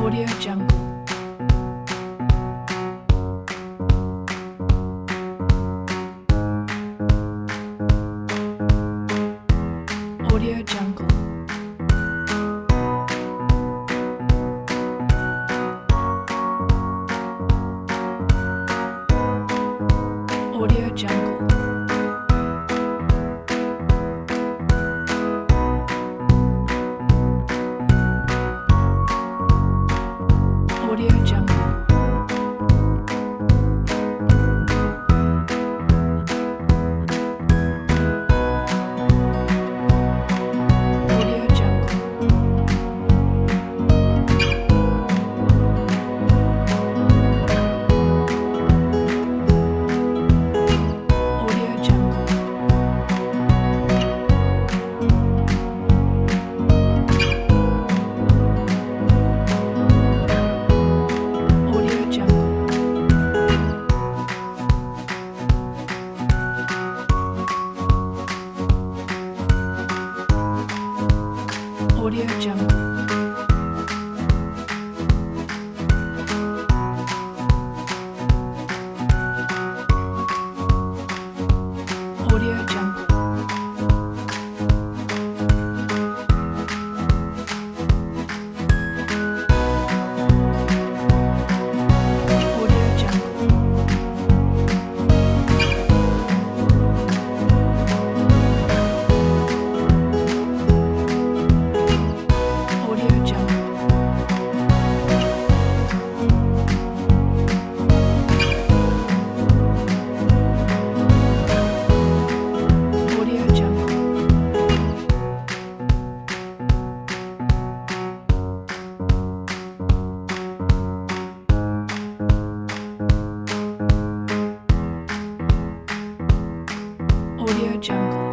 Audio Jungle. Audio Jungle. Audio Jungle. Audio Jungle. Audio Jungle. Audio Jungle. Audio Jungle. Audio Jungle. Audio Jungle. Audio Jungle. Audio Jungle. Audio Jungle. Audio Jungle.